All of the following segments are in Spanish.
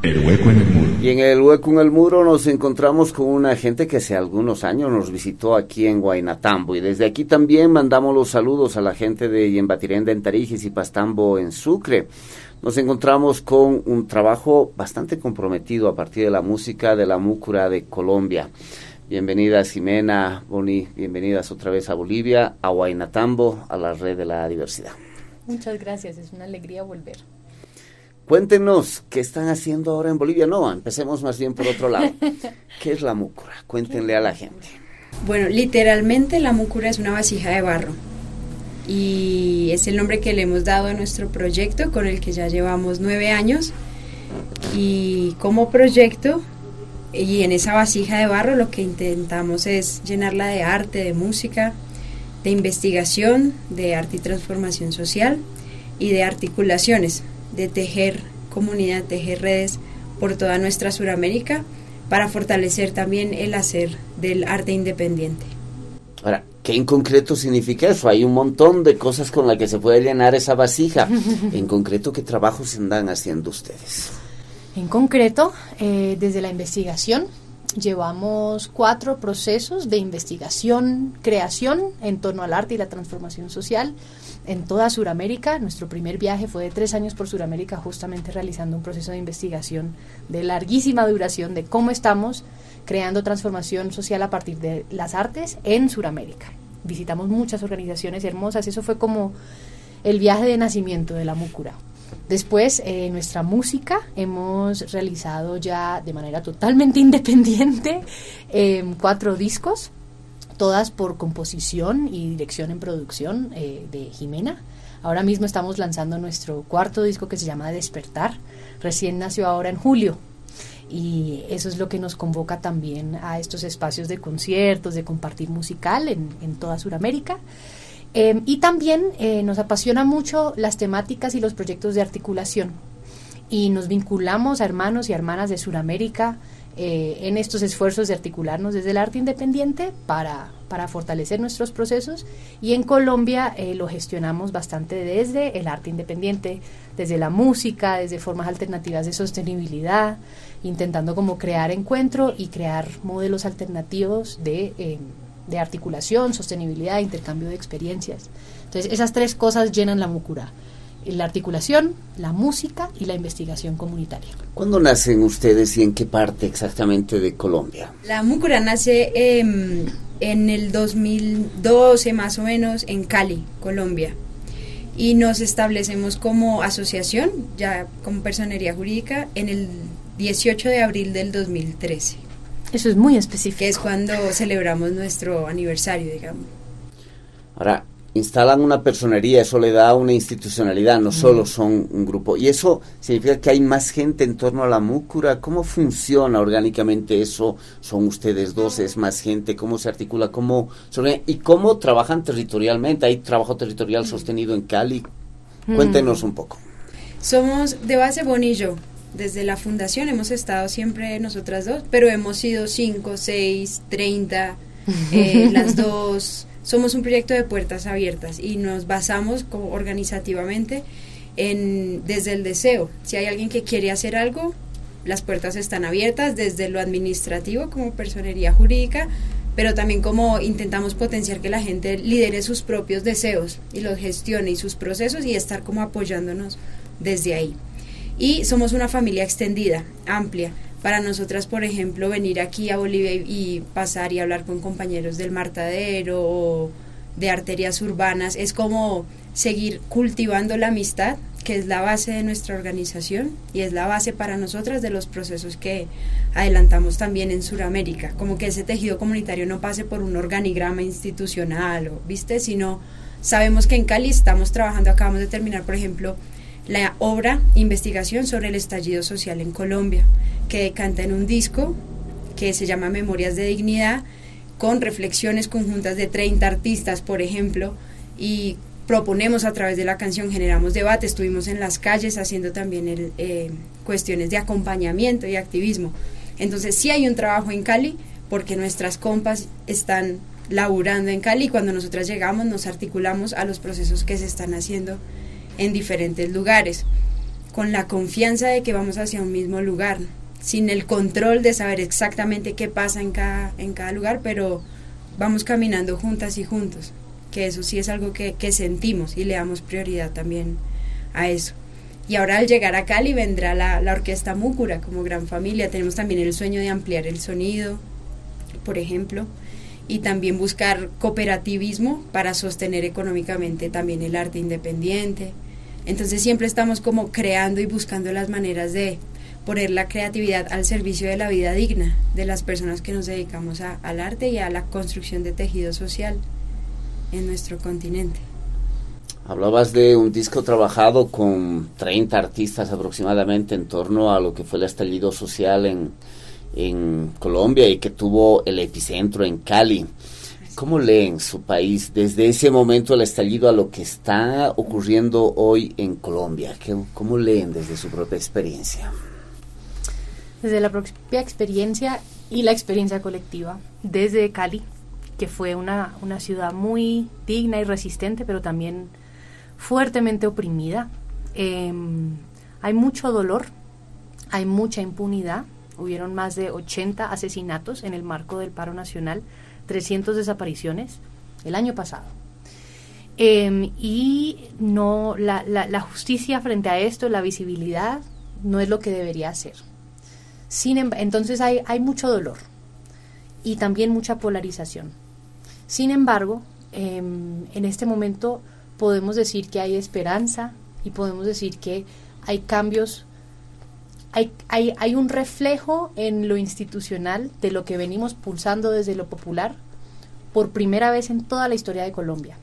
El hueco en el muro. Y en el hueco en el muro nos encontramos con una gente que hace algunos años nos visitó aquí en Huaynatambo, y desde aquí también mandamos los saludos a la gente de Yembatirenda en Tarijis y Pastambo en Sucre. Nos encontramos con un trabajo bastante comprometido a partir de la música de la Múcura de Colombia. Bienvenidas Jimena, Boni, bienvenidas otra vez a Bolivia, a Huaynatambo, a la Red de la Diversidad. Muchas gracias, es una alegría volver. Cuéntenos, ¿qué están haciendo ahora en Bolivia? No, empecemos más bien por otro lado. ¿Qué es la múcura? Cuéntenle a la gente. Bueno, literalmente la múcura es una vasija de barro y es el nombre que le hemos dado a nuestro proyecto, con el que ya llevamos 9 años. Y como proyecto, y en esa vasija de barro, lo que intentamos es llenarla de arte, de música, de investigación, de arte y transformación social y de articulaciones, de tejer comunidad, tejer redes por toda nuestra Suramérica para fortalecer también el hacer del arte independiente. Ahora, ¿qué en concreto significa eso? Hay un montón de cosas con las que se puede llenar esa vasija. En concreto, ¿qué trabajos andan haciendo ustedes? En concreto, desde la investigación, llevamos 4 procesos de investigación, creación en torno al arte y la transformación social en toda Suramérica. Nuestro primer viaje fue de 3 años por Suramérica, justamente realizando un proceso de investigación de larguísima duración de cómo estamos creando transformación social a partir de las artes en Suramérica. Visitamos muchas organizaciones hermosas, eso fue como el viaje de nacimiento de la Múcura. Después, nuestra música, hemos realizado ya de manera totalmente independiente 4 discos, todas por composición y dirección en producción de Jimena. Ahora mismo estamos lanzando nuestro 4º disco, que se llama Despertar, recién nació ahora en julio, y eso es lo que nos convoca también a estos espacios de conciertos, de compartir musical en toda Suramérica. Y también nos apasiona mucho las temáticas y los proyectos de articulación, y nos vinculamos a hermanos y hermanas de Suramérica en estos esfuerzos de articularnos desde el arte independiente para fortalecer nuestros procesos. Y en Colombia lo gestionamos bastante desde el arte independiente, desde la música, desde formas alternativas de sostenibilidad, intentando como crear encuentro y crear modelos alternativos de articulación, sostenibilidad, intercambio de experiencias. Entonces, esas 3 cosas llenan la Múcura: la articulación, la música y la investigación comunitaria. ¿Cuándo nacen ustedes y en qué parte exactamente de Colombia? La Múcura nace en el 2012 más o menos en Cali, Colombia, y nos establecemos como asociación, ya como personería jurídica, en el 18 de abril del 2013. Eso es muy específico. Que es cuando celebramos nuestro aniversario, digamos. Ahora, instalan una personería, eso le da una institucionalidad, no solo son un grupo. Y eso significa que hay más gente en torno a la Múcura. ¿Cómo funciona orgánicamente eso? ¿Son ustedes 2? ¿Es más gente? ¿Cómo se articula? ¿Y cómo trabajan territorialmente? ¿Hay trabajo territorial sostenido en Cali? Cuéntenos un poco. Somos de base Boni y yo. Desde la fundación hemos estado siempre nosotras 2, pero hemos sido 5, 6, 30, las 2. Somos un proyecto de puertas abiertas y nos basamos como organizativamente desde el deseo. Si hay alguien que quiere hacer algo, las puertas están abiertas desde lo administrativo como personería jurídica, pero también como intentamos potenciar que la gente lidere sus propios deseos y los gestione y sus procesos, y estar como apoyándonos desde ahí. Y somos una familia extendida, amplia. Para nosotras, por ejemplo, venir aquí a Bolivia y pasar y hablar con compañeros del Martadero o de arterias urbanas es como seguir cultivando la amistad, que es la base de nuestra organización y es la base para nosotras de los procesos que adelantamos también en Suramérica. Como que ese tejido comunitario no pase por un organigrama institucional, ¿viste? Sino sabemos que en Cali estamos trabajando, acabamos de terminar, por ejemplo, la obra investigación sobre el estallido social en Colombia, que decanta en un disco que se llama Memorias de Dignidad, con reflexiones conjuntas de 30 artistas, por ejemplo, y proponemos a través de la canción, generamos debate, estuvimos en las calles haciendo también cuestiones de acompañamiento y activismo. Entonces sí hay un trabajo en Cali, porque nuestras compas están laburando en Cali, y cuando nosotras llegamos nos articulamos a los procesos que se están haciendo en diferentes lugares. con la confianza de que vamos hacia un mismo lugar, sin el control de saber exactamente qué pasa en cada lugar, pero vamos caminando juntas y juntos, que eso sí es algo que sentimos y le damos prioridad también a eso. Y ahora al llegar a Cali vendrá la Orquesta Múcura como gran familia. Tenemos también el sueño de ampliar el sonido, por ejemplo, y también buscar cooperativismo para sostener económicamente también el arte independiente. Entonces siempre estamos como creando y buscando las maneras de poner la creatividad al servicio de la vida digna de las personas que nos dedicamos al arte y a la construcción de tejido social en nuestro continente. Hablabas de un disco trabajado con 30 artistas aproximadamente en torno a lo que fue el estallido social en Colombia y que tuvo el epicentro en Cali. ¿Cómo leen su país desde ese momento del estallido a lo que está ocurriendo hoy en Colombia? ¿Cómo leen desde su propia experiencia? Desde la propia experiencia y la experiencia colectiva, desde Cali, que fue una ciudad muy digna y resistente, pero también fuertemente oprimida. Hay mucho dolor, hay mucha impunidad. Hubieron más de 80 asesinatos en el marco del paro nacional, 300 desapariciones el año pasado. Y no la justicia frente a esto, la visibilidad, no es lo que debería ser. Entonces hay mucho dolor y también mucha polarización. Sin embargo, en este momento podemos decir que hay esperanza y podemos decir que hay cambios, hay un reflejo en lo institucional de lo que venimos pulsando desde lo popular por primera vez en toda la historia de Colombia.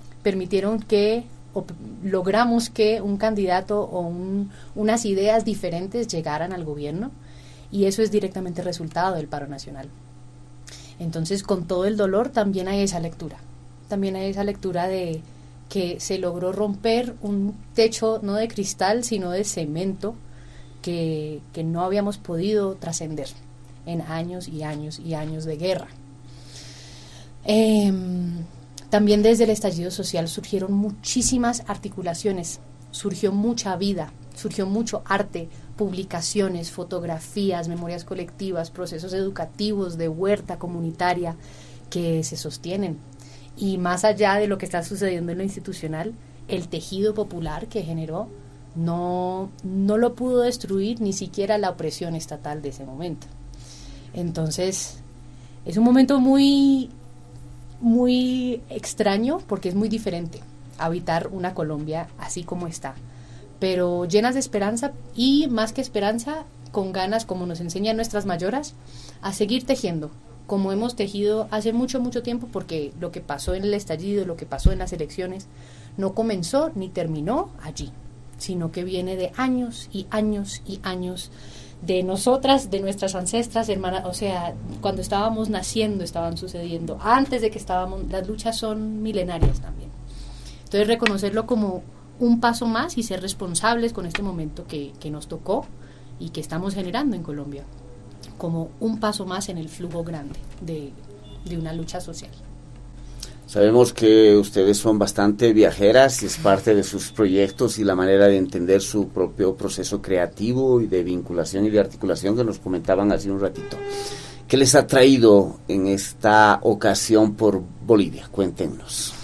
Logramos que un candidato o unas ideas diferentes llegaran al gobierno, y eso es directamente resultado del paro nacional. Entonces, con todo el dolor también hay esa lectura de que se logró romper un techo no de cristal sino de cemento que no habíamos podido trascender en años y años y años de guerra. También desde el estallido social surgieron muchísimas articulaciones, surgió mucha vida, surgió mucho arte, publicaciones, fotografías, memorias colectivas, procesos educativos de huerta comunitaria que se sostienen. Y más allá de lo que está sucediendo en lo institucional, el tejido popular que generó no lo pudo destruir ni siquiera la opresión estatal de ese momento. Entonces, es un momento muy, muy extraño porque es muy diferente habitar una Colombia así como está, pero llenas de esperanza y, más que esperanza, con ganas, como nos enseñan nuestras mayoras, a seguir tejiendo, como hemos tejido hace mucho, mucho tiempo, porque lo que pasó en el estallido, lo que pasó en las elecciones, no comenzó ni terminó allí, sino que viene de años y años y años de nosotras, de nuestras ancestras, hermanas, o sea, cuando estábamos naciendo estaban sucediendo, antes de que las luchas son milenarias también. Entonces, reconocerlo como un paso más y ser responsables con este momento que nos tocó y que estamos generando en Colombia, como un paso más en el flujo grande de una lucha social. Sabemos que ustedes son bastante viajeras y es parte de sus proyectos y la manera de entender su propio proceso creativo y de vinculación y de articulación que nos comentaban hace un ratito. ¿Qué les ha traído en esta ocasión por Bolivia? Cuéntenos.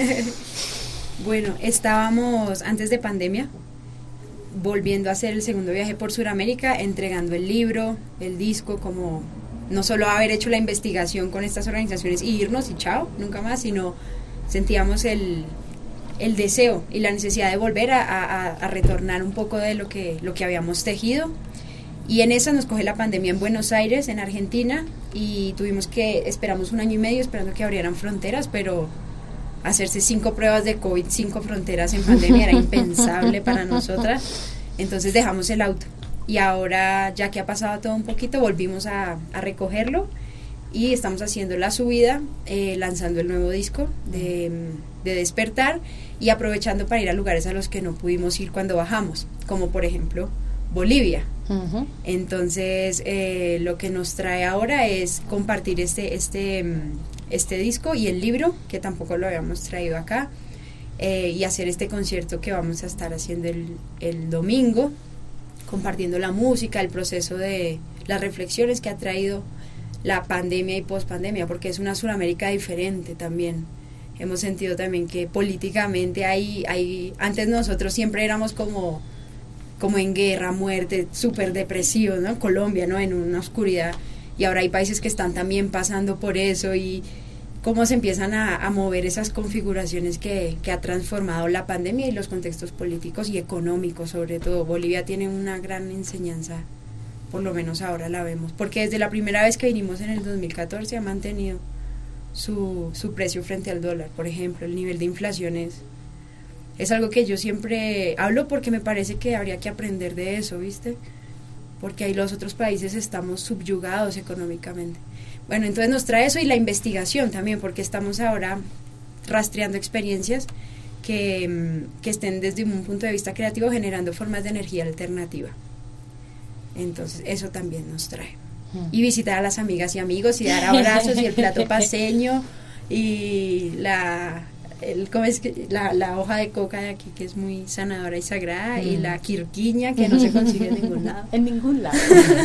Bueno, estábamos antes de pandemia volviendo a hacer el segundo viaje por Sudamérica, entregando el libro, el disco, como no solo haber hecho la investigación con estas organizaciones y irnos y chao, nunca más, sino sentíamos el deseo y la necesidad de volver a retornar un poco de lo que habíamos tejido. Y en esa nos coge la pandemia en Buenos Aires, en Argentina, y esperamos 1 año y medio esperando que abrieran fronteras, pero hacerse 5 pruebas de COVID, 5 fronteras en pandemia era impensable para nosotras. Entonces dejamos el auto y ahora, ya que ha pasado todo un poquito, volvimos a recogerlo y estamos haciendo la subida, lanzando el nuevo disco de Despertar y aprovechando para ir a lugares a los que no pudimos ir cuando bajamos, como por ejemplo Bolivia. Uh-huh. Entonces lo que nos trae ahora es compartir este disco y el libro, que tampoco lo habíamos traído acá, y hacer este concierto que vamos a estar haciendo el domingo, compartiendo la música, el proceso de las reflexiones que ha traído la pandemia y pospandemia, porque es una Sudamérica diferente también. Hemos sentido también que políticamente antes nosotros siempre éramos como en guerra, muerte, súper depresivos, ¿no? Colombia, ¿no? En una oscuridad, y ahora hay países que están también pasando por eso, y cómo se empiezan a mover esas configuraciones que ha transformado la pandemia y los contextos políticos y económicos, sobre todo. Bolivia tiene una gran enseñanza, por lo menos ahora la vemos, porque desde la primera vez que vinimos en el 2014 ha mantenido su precio frente al dólar. Por ejemplo, el nivel de inflación es algo que yo siempre hablo, porque me parece que habría que aprender de eso, ¿viste? Porque ahí los otros países estamos subyugados económicamente. Bueno, entonces nos trae eso, y la investigación también, porque estamos ahora rastreando experiencias que estén desde un punto de vista creativo generando formas de energía alternativa. Entonces eso también nos trae. Y visitar a las amigas y amigos y dar abrazos y el plato paceño y la hoja de coca de aquí, que es muy sanadora y sagrada, y la quirquiña, que no se consigue en ningún lado. En ningún lado.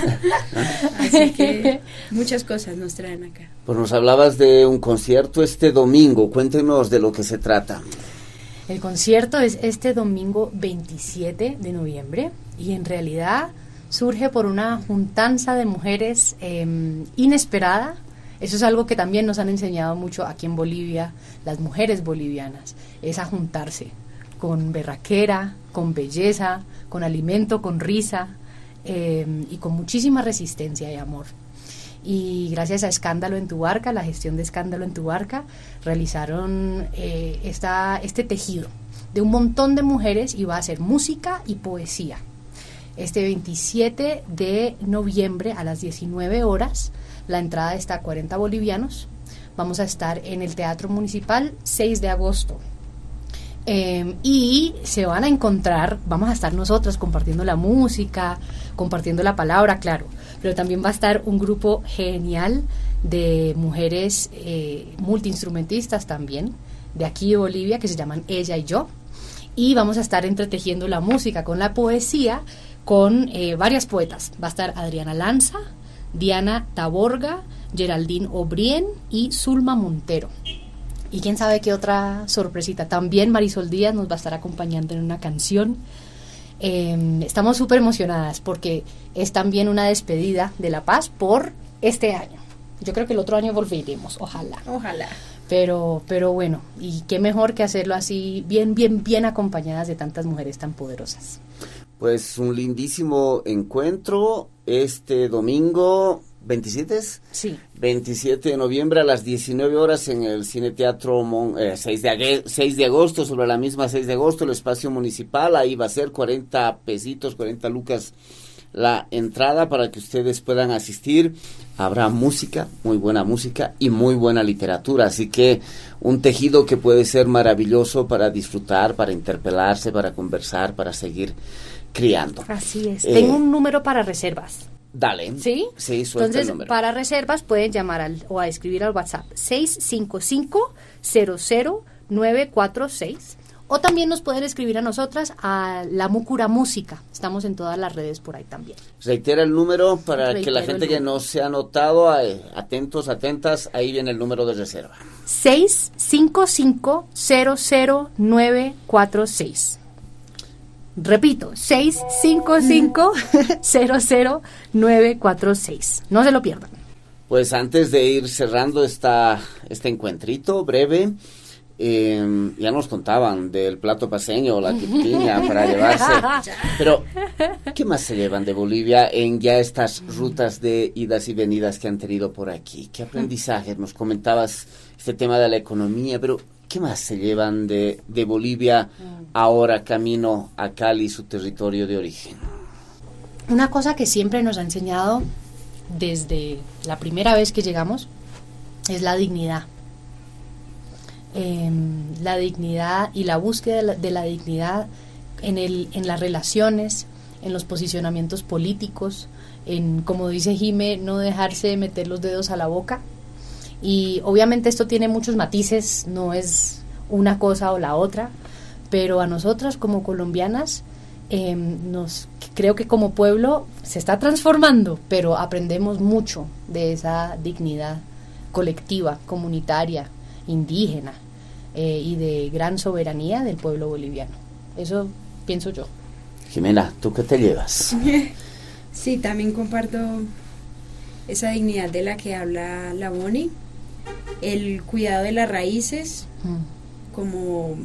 Así que muchas cosas nos traen acá. Pues nos hablabas de un concierto este domingo, cuéntenos de lo que se trata. El concierto es este domingo 27 de noviembre, y en realidad surge por una juntanza de mujeres inesperada. Eso es algo que también nos han enseñado mucho aquí en Bolivia, las mujeres bolivianas, es a juntarse con berraquera, con belleza, con alimento, con risa, y con muchísima resistencia y amor. Y gracias a Escándalo en tu Barca, la gestión de Escándalo en tu Barca, realizaron este tejido de un montón de mujeres, y va a ser música y poesía. Este 27 de noviembre a las 19 horas, la entrada está a 40 bolivianos. Vamos a estar en el Teatro Municipal 6 de agosto. Y se van a encontrar, vamos a estar nosotras compartiendo la música, compartiendo la palabra, claro, pero también va a estar un grupo genial de mujeres multiinstrumentistas también, de aquí de Bolivia, que se llaman Ella y Yo. Y vamos a estar entretejiendo la música con la poesía, con varias poetas. Va a estar Adriana Lanza, Diana Taborga, Geraldine O'Brien y Zulma Montero. Y quién sabe qué otra sorpresita. También Marisol Díaz nos va a estar acompañando en una canción. Estamos súper emocionadas porque es también una despedida de La Paz por este año. Yo creo que el otro año volveremos, ojalá. Ojalá. Pero bueno, y qué mejor que hacerlo así, bien acompañadas de tantas mujeres tan poderosas. Pues un lindísimo encuentro este domingo, ¿27? Sí. 27 de noviembre a las 19 horas en el Cine Teatro 6 de agosto, sobre la misma 6 de agosto, el espacio municipal. Ahí va a ser 40 pesitos, 40 lucas la entrada para que ustedes puedan asistir. Habrá música, muy buena música y muy buena literatura, así que un tejido que puede ser maravilloso para disfrutar, para interpelarse, para conversar, para seguir criando. Así es. Tengo un número para reservas. Dale. ¿Sí? Sí, suelta. Entonces, el número. para reservas pueden llamar o a escribir al WhatsApp 655-00946, o también nos pueden escribir a nosotras a La Múcura Música. Estamos en todas las redes por ahí también. Reitera el número para que la gente que no se ha anotado, atentos, atentas, ahí viene el número de reserva. 655-00946. Repito, 655-00946. No se lo pierdan. Pues antes de ir cerrando este encuentrito breve, ya nos contaban del plato paceño, la quirquiña para llevarse. Pero, ¿qué más se llevan de Bolivia en ya estas rutas de idas y venidas que han tenido por aquí? ¿Qué aprendizajes? Nos comentabas este tema de la economía, pero ¿qué más se llevan de Bolivia ahora camino a Cali, su territorio de origen? Una cosa que siempre nos ha enseñado desde la primera vez que llegamos es la dignidad. La dignidad y la búsqueda de la dignidad en las relaciones, en los posicionamientos políticos, en, como dice Jime, no dejarse meter los dedos a la boca. Y obviamente esto tiene muchos matices, no es una cosa o la otra, pero a nosotras como colombianas, creo que como pueblo se está transformando, pero aprendemos mucho de esa dignidad colectiva, comunitaria, indígena, y de gran soberanía del pueblo boliviano. Eso pienso yo. Jimena, ¿tú qué te llevas? Sí, también comparto esa dignidad de la que habla la Bonnie, el cuidado de las raíces, como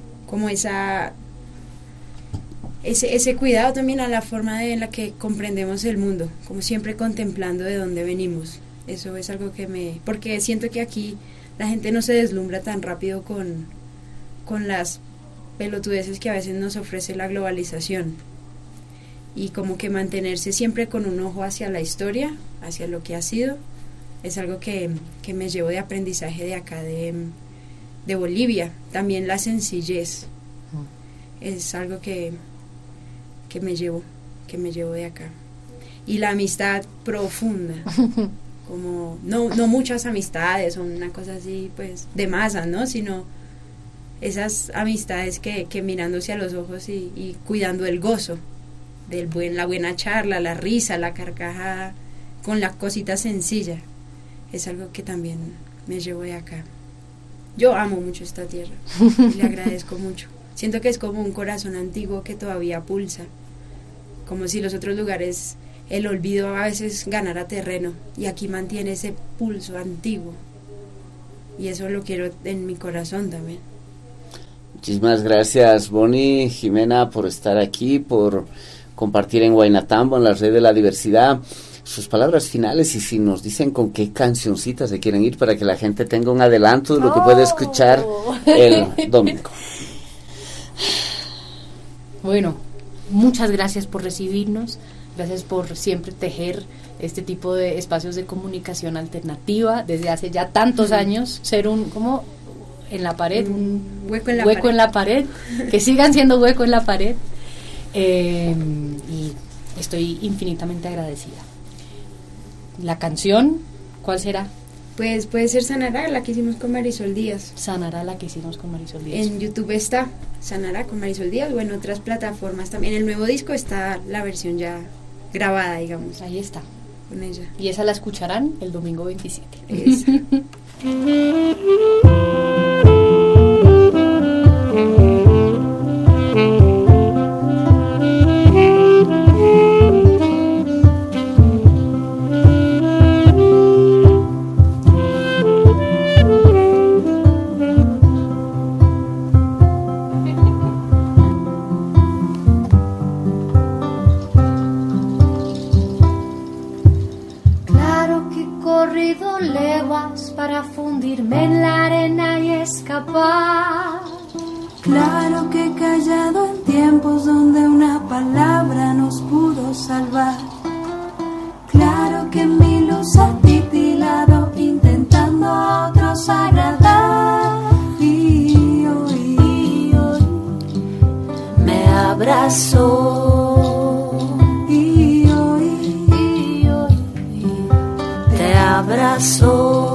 ese cuidado también a la forma en la que comprendemos el mundo, como siempre contemplando de dónde venimos. Eso es algo que porque siento que aquí la gente no se deslumbra tan rápido con las pelotudeces que a veces nos ofrece la globalización, y como que mantenerse siempre con un ojo hacia la historia, hacia lo que ha sido, es algo que me llevo de aprendizaje de acá de Bolivia. También la sencillez es algo que me llevo de acá, y la amistad profunda, como no muchas amistades son una cosa así pues de masa, ¿no? Sino esas amistades que mirándose a los ojos y cuidando el gozo la buena charla, la risa, la carcajada, con la cosita sencilla, es algo que también me llevo de acá. Yo amo mucho esta tierra y le agradezco mucho. Siento que es como un corazón antiguo que todavía pulsa, como si los otros lugares el olvido a veces ganara terreno, y aquí mantiene ese pulso antiguo, y eso lo quiero en mi corazón también. Muchísimas gracias, Bonnie, Jimena, por estar aquí, por compartir en Guaynatambo, en la red de la diversidad. Sus palabras finales, y si nos dicen con qué cancioncitas se quieren ir para que la gente tenga un adelanto de lo que puede escuchar el domingo. Bueno, muchas gracias por recibirnos, gracias por siempre tejer este tipo de espacios de comunicación alternativa desde hace ya tantos años, ser como en la pared, un hueco en la pared, que sigan siendo hueco en la pared, y estoy infinitamente agradecida. La canción, ¿cuál será? Pues puede ser Sanará, la que hicimos con Marisol Díaz. Sanará, la que hicimos con Marisol Díaz. En YouTube está Sanará con Marisol Díaz, o en otras plataformas también. En el nuevo disco está la versión ya grabada, digamos. Ahí está. Con ella. Y esa la escucharán el domingo 27. Esa. Para fundirme en la arena y escapar. Claro que he callado en tiempos donde una palabra nos pudo salvar. Claro que mi luz ha titilado intentando a otros agradar. Y hoy me abrazó. Y hoy te abrazó.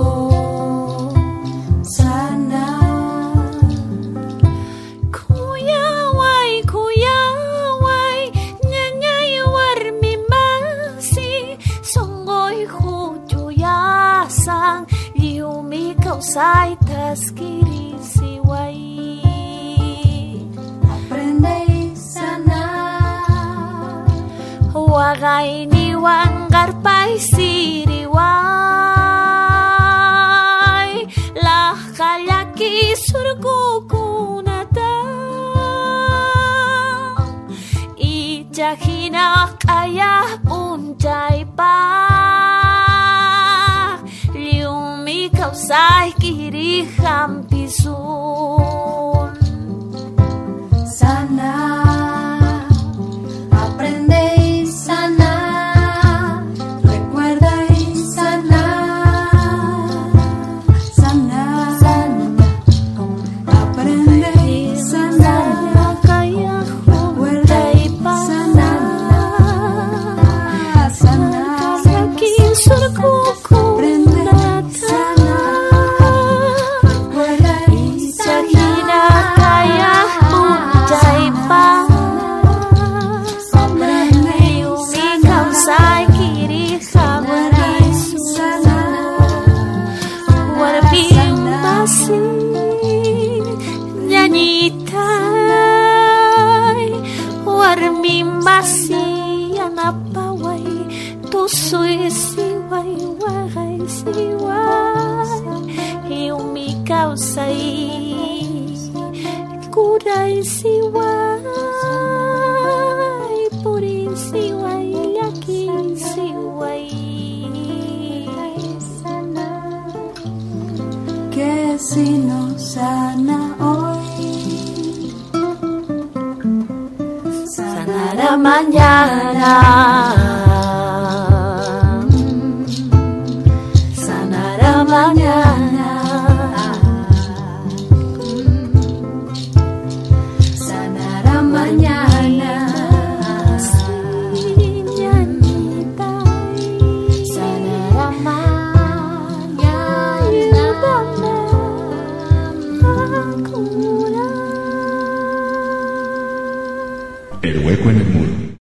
Sai taskiri siwai. Aprende y sanar. Wagay ni wangar paisiriway. La kayaki surgukunata. Ijahina kaya uncay pa. Kausay kiri hampisun. Sana, aprende y sana. Recuerda y sana. Sana, aprende y sana. Recuerda y sana. soy y mi causa y cura y por y aquí que si no sana hoy sanará mañana, sanará mañana, sanará mañana, sí, ñañita, sanará mañana, ayúdame a curar. El hueco en el muro.